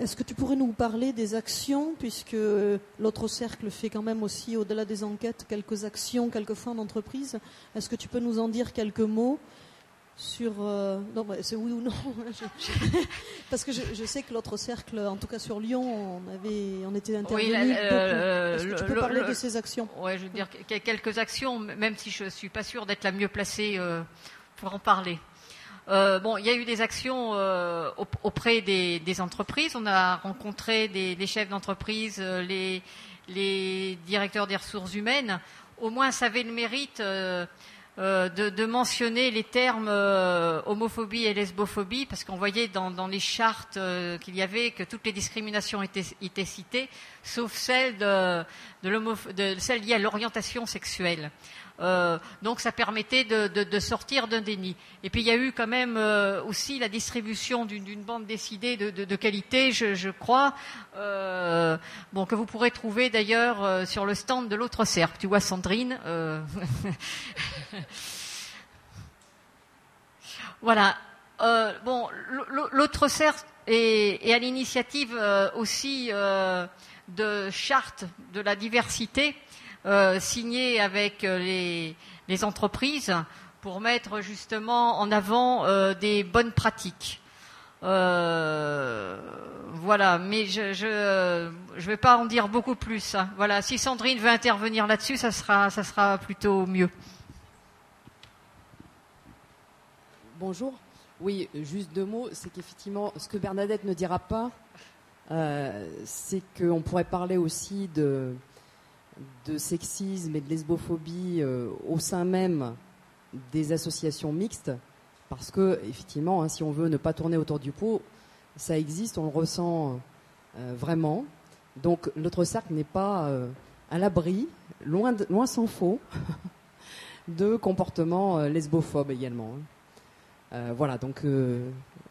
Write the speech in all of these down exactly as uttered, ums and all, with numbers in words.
est-ce que tu pourrais nous parler des actions, puisque l'autre cercle fait quand même aussi, au-delà des enquêtes, quelques actions, quelquefois en entreprise. Est-ce que tu peux nous en dire quelques mots sur... Euh, non, bah, c'est oui ou non. Parce que je, je sais que l'autre cercle, en tout cas sur Lyon, on, avait, on était intervenu oui, beaucoup. Euh, Est-ce que tu le, peux parler le, de ces actions? Oui, je veux dire quelques actions, même si je ne suis pas sûre d'être la mieux placée euh, pour en parler. Euh, bon, il y a eu des actions euh, auprès des, des entreprises. On a rencontré des, des chefs d'entreprise, euh, les, les directeurs des ressources humaines. Au moins, ça avait le mérite euh, euh, de, de mentionner les termes euh, homophobie et lesbophobie, parce qu'on voyait dans, dans les chartes euh, qu'il y avait que toutes les discriminations étaient, étaient citées, sauf celle de, de, de celle liée à l'orientation sexuelle. Euh, donc ça permettait de, de, de sortir d'un déni. Et puis il y a eu quand même euh, aussi la distribution d'une, d'une bande dessinée de, de, de qualité, je, je crois, euh, bon, que vous pourrez trouver d'ailleurs euh, sur le stand de l'autre cercle. Tu vois Sandrine euh... Voilà. Euh, bon, l'autre cercle est, est à l'initiative euh, aussi euh, de chartes de la diversité. Euh, signé avec euh, les, les entreprises pour mettre justement en avant euh, des bonnes pratiques. Euh, voilà, mais je je je vais pas en dire beaucoup plus. Hein. Voilà, si Sandrine veut intervenir là-dessus, ça sera ça sera plutôt mieux. Bonjour. Oui, juste deux mots. C'est qu'effectivement, ce que Bernadette ne dira pas, euh, c'est qu'on pourrait parler aussi de de sexisme et de lesbophobie euh, au sein même des associations mixtes, parce que effectivement, hein, si on veut ne pas tourner autour du pot, ça existe, on le ressent euh, vraiment. Donc l'autre cercle n'est pas euh, à l'abri, loin, de, loin s'en faut, de comportements euh, lesbophobes également. Euh, voilà, donc... Euh...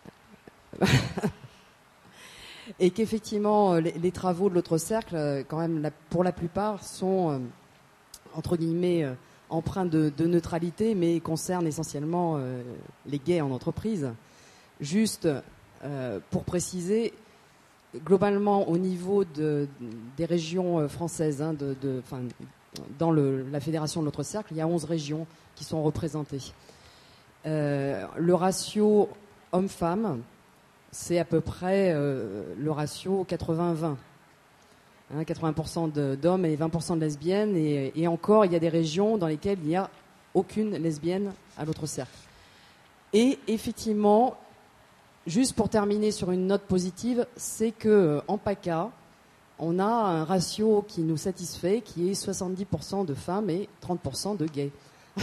Et qu'effectivement, les, les travaux de l'autre cercle, quand même, la, pour la plupart, sont, euh, entre guillemets, euh, empreints de, de neutralité, mais concernent essentiellement euh, les gays en entreprise. Juste, euh, pour préciser, globalement, au niveau de, des régions françaises, hein, de, de, enfin, dans le, la fédération de l'autre cercle, il y a onze régions qui sont représentées. Euh, le ratio homme-femme, c'est à peu près euh, le ratio quatre-vingts vingt. Hein, quatre-vingts pour cent de, d'hommes et vingt pour cent de lesbiennes. Et, et encore, il y a des régions dans lesquelles il n'y a aucune lesbienne à l'autre cercle. Et effectivement, juste pour terminer sur une note positive, c'est qu'en PACA, on a un ratio qui nous satisfait, qui est soixante-dix pour cent de femmes et trente pour cent de gays.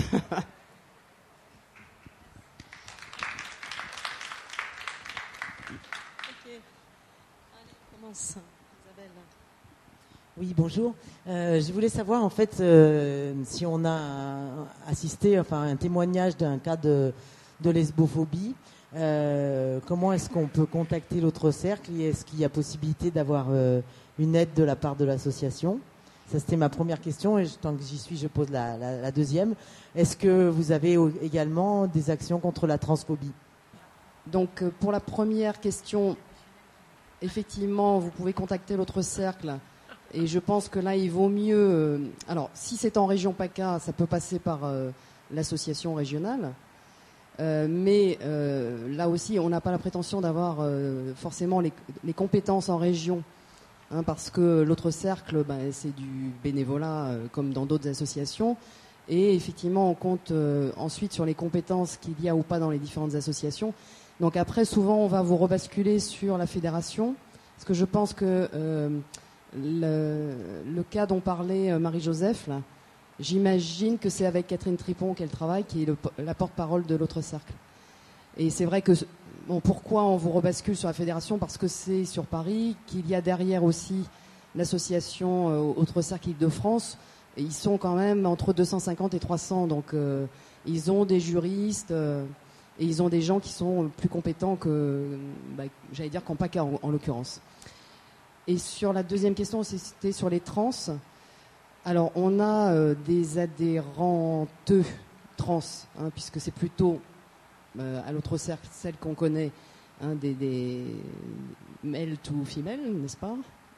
Oui, bonjour. Euh, je voulais savoir en fait euh, si on a assisté, enfin un témoignage d'un cas de, de lesbophobie. Euh, comment est-ce qu'on peut contacter l'autre cercle et est-ce qu'il y a possibilité d'avoir euh, une aide de la part de l'association? Ça, c'était ma première question et tant que j'y suis, je pose la, la, la deuxième. Est-ce que vous avez également des actions contre la transphobie? Donc, pour la première question, effectivement, vous pouvez contacter l'autre cercle. Et je pense que là, il vaut mieux... Euh, alors, si c'est en région PACA, ça peut passer par euh, l'association régionale. Euh, mais euh, là aussi, on n'a pas la prétention d'avoir euh, forcément les, les compétences en région. Hein, parce que l'autre cercle, ben, c'est du bénévolat, euh, comme dans d'autres associations. Et effectivement, on compte euh, ensuite sur les compétences qu'il y a ou pas dans les différentes associations. Donc après, souvent, on va vous rebasculer sur la fédération. Parce que je pense que... Euh, Le, le cas dont parlait Marie-Joseph, là, j'imagine que c'est avec Catherine Tripon qu'elle travaille, qui est le, la porte-parole de l'autre cercle. Et c'est vrai que, bon, pourquoi on vous rebascule sur la fédération? Parce que c'est sur Paris, qu'il y a derrière aussi l'association euh, Autre Cercle Île-de-France. Et ils sont quand même entre deux cent cinquante et trois cents, donc euh, ils ont des juristes euh, et ils ont des gens qui sont plus compétents que, bah, j'allais dire qu'en PACA en, en l'occurrence. Et sur la deuxième question, c'était sur les trans. Alors, on a euh, des adhérentes trans, hein, puisque c'est plutôt, euh, à l'autre cercle, celle qu'on connaît, hein, des, des, male to female, n'est-ce pas?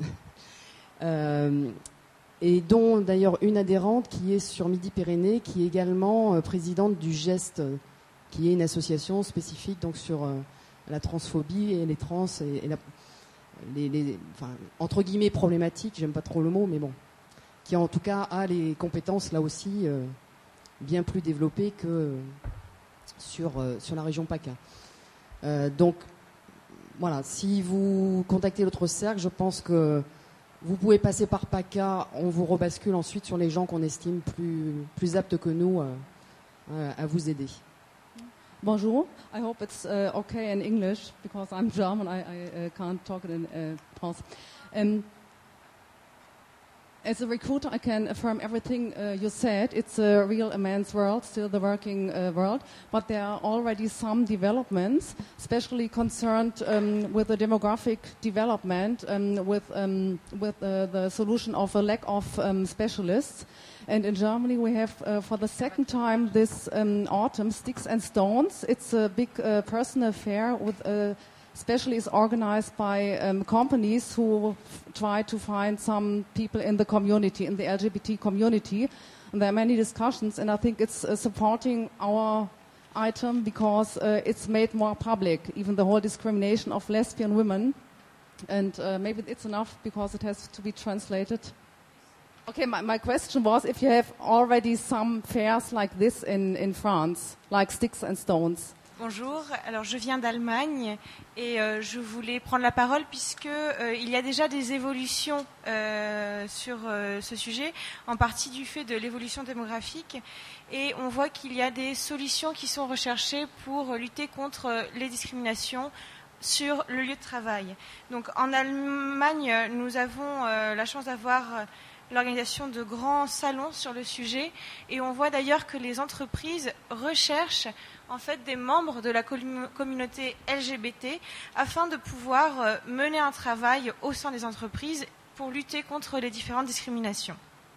euh, et dont d'ailleurs une adhérente qui est sur Midi-Pyrénées, qui est également euh, présidente du GEST, qui est une association spécifique donc sur euh, la transphobie et les trans et, et la, les, les, enfin, entre guillemets problématiques, j'aime pas trop le mot, mais bon, qui en tout cas a les compétences là aussi euh, bien plus développées que euh, sur, euh, sur la région PACA. Euh, donc voilà, si vous contactez l'autre cercle, je pense que vous pouvez passer par PACA, on vous rebascule ensuite sur les gens qu'on estime plus, plus aptes que nous euh, à vous aider. Bonjour. I hope it's uh, okay in English because I'm German. I, I uh, can't talk it in uh, France. Um, as a recruiter, I can affirm everything uh, you said. It's a real immense world, still the working uh, world, but there are already some developments, especially concerned um, with the demographic development, um, with um, with uh, the solution of a lack of um, specialists. And in Germany, we have, uh, for the second time this um, autumn, Sticks and Stones. It's a big uh, personal fair, with, uh, especially is organized by um, companies who f- try to find some people in the community, in the L G B T community. And there are many discussions, and I think it's uh, supporting our item because uh, it's made more public, even the whole discrimination of lesbian women. And uh, maybe it's enough because it has to be translated. Okay, my, my question was if you have already some fairs like this in, in France, like Sticks and Stones. Bonjour, alors je viens d'Allemagne et euh, je voulais prendre la parole puisque euh, il y a déjà des évolutions euh, sur euh, ce sujet, en partie du fait de l'évolution démographique, et on voit qu'il y a des solutions qui sont recherchées pour lutter contre les discriminations sur le lieu de travail. Donc en Allemagne, nous avons euh, la chance d'avoir l'organisation de grands salons sur le sujet, et on voit d'ailleurs que les entreprises recherchent en fait des membres de la communauté L G B T afin de pouvoir mener un travail au sein des entreprises pour lutter contre les différentes discriminations.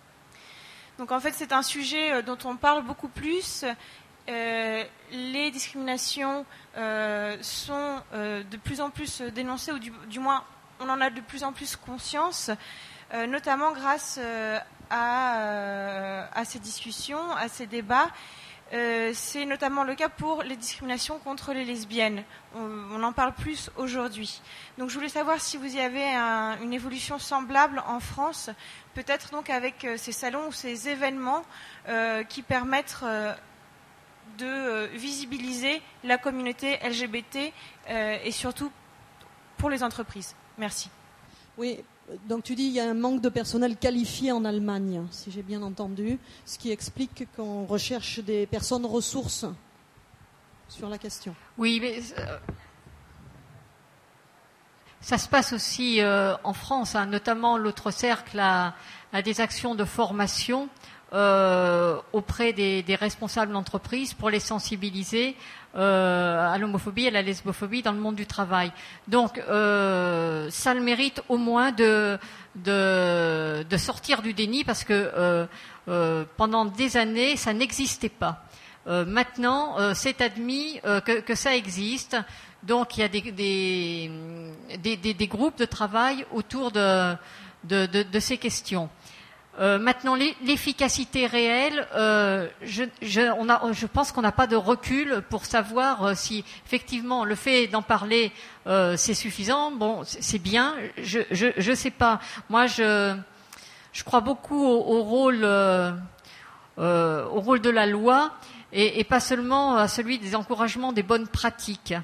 Donc en fait c'est un sujet dont on parle beaucoup plus. Euh, les discriminations euh, sont euh, de plus en plus dénoncées, ou du, du moins on en a de plus en plus conscience. Euh, notamment grâce euh, à, euh, à ces discussions, à ces débats. Euh, c'est notamment le cas pour les discriminations contre les lesbiennes. On, on en parle plus aujourd'hui. Donc je voulais savoir si vous y avez un, une évolution semblable en France, peut-être donc avec euh, ces salons ou ces événements euh, qui permettent euh, de euh, visibiliser la communauté L G B T euh, et surtout pour les entreprises. Merci. Oui. Donc tu dis qu'il y a un manque de personnel qualifié en Allemagne, si j'ai bien entendu, ce qui explique qu'on recherche des personnes ressources sur la question. Oui, mais euh, ça se passe aussi euh, en France, hein, notamment l'autre cercle a, a des actions de formation euh, auprès des, des responsables d'entreprise pour les sensibiliser Euh, à l'homophobie et à la lesbophobie dans le monde du travail. Donc, euh, ça le mérite au moins de, de, de sortir du déni parce que euh, euh, pendant des années, ça n'existait pas. Euh, maintenant, euh, c'est admis euh, que, que ça existe. Donc, il y a des, des, des, des, des groupes de travail autour de, de, de, de ces questions. Euh, maintenant, l'efficacité réelle, euh, je, je, on a, je pense qu'on n'a pas de recul pour savoir euh, si effectivement le fait d'en parler euh, c'est suffisant. Bon, c'est bien. Je, je, je sais pas. Moi, je, je crois beaucoup au, au rôle, euh, euh, au rôle de la loi et, et pas seulement à celui des encouragements des bonnes pratiques.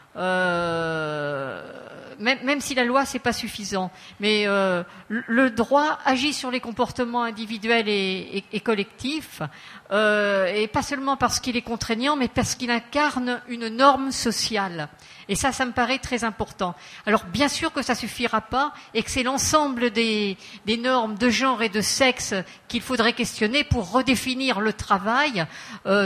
Euh, même, même si la loi c'est pas suffisant, mais euh, le droit agit sur les comportements individuels et, et, et collectifs, euh, et pas seulement parce qu'il est contraignant, mais parce qu'il incarne une norme sociale. Et ça, ça me paraît très important. Alors, bien sûr que ça suffira pas, et que c'est l'ensemble des, des normes de genre et de sexe qu'il faudrait questionner pour redéfinir le travail. Euh,